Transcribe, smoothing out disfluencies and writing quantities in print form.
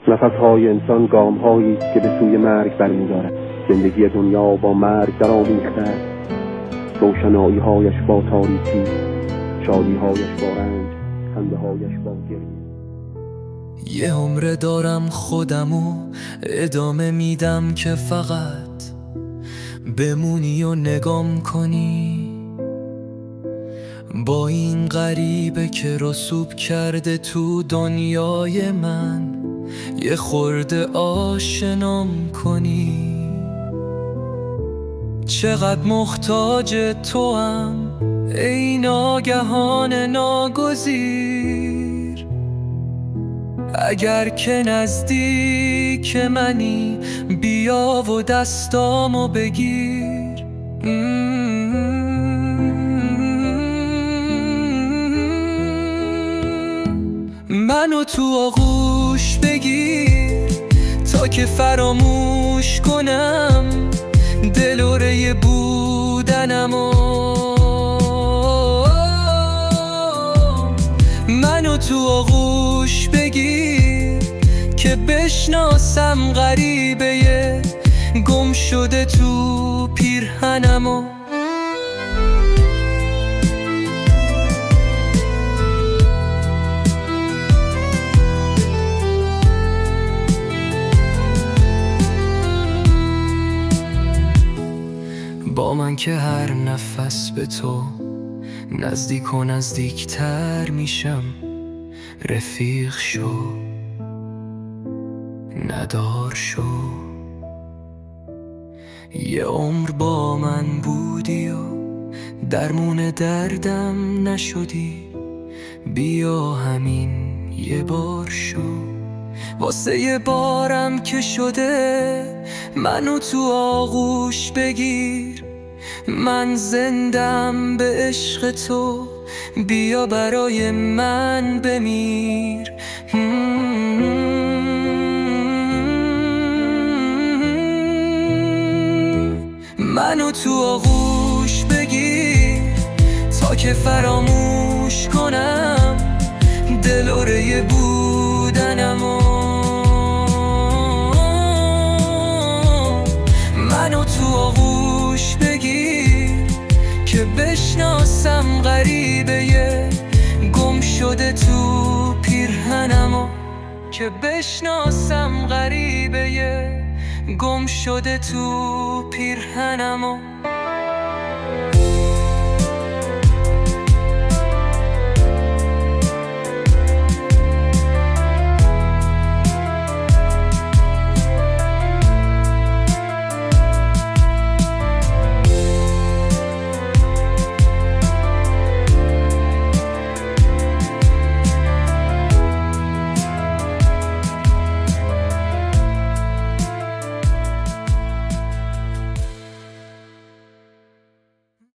نفس‌های انسان گام‌هایی است که به سوی مرگ برمی‌دارد. زندگی دنیا با مرگ درآمیخته است. روشنایی‌هایش با تاریکی، شادی‌هایش با رنج، خنده‌هایش با گریه. یه عمر دارم خودمو ادامه میدم که فقط بمونی و نگام کنی. با این غریبه که رسوب کرده تو دنیای من، یه خورده آشنام کنی. چقدر محتاج توام ای ناگهان ناگزیر. اگر که نزدیک منی بیا و دستامو بگیر. منو تو آغوش بگیر تا که فراموش کنم دلوره بودنمو. منو تو آغوش بگیر که بشناسم غریبه گم شده تو پیرهنمو. با من که هر نفس به تو نزدیک و نزدیکتر میشم. رفیق شو ندار شو. یه عمر با من بودی و درمون دردم نشدی. بیا همین یه بار شو. واسه یه بارم که شده منو تو آغوش بگیر. من زندم به عشق تو، بیا برای من بمیر. منو تو آغوش بگیر تا که فراموش کنم دلوره بودنمو. منو تو آغوش بگیر که بشناسم غریبه گم شده تو پیرهنمو. که بشناسم غریبه گم شده تو پیرهنمو.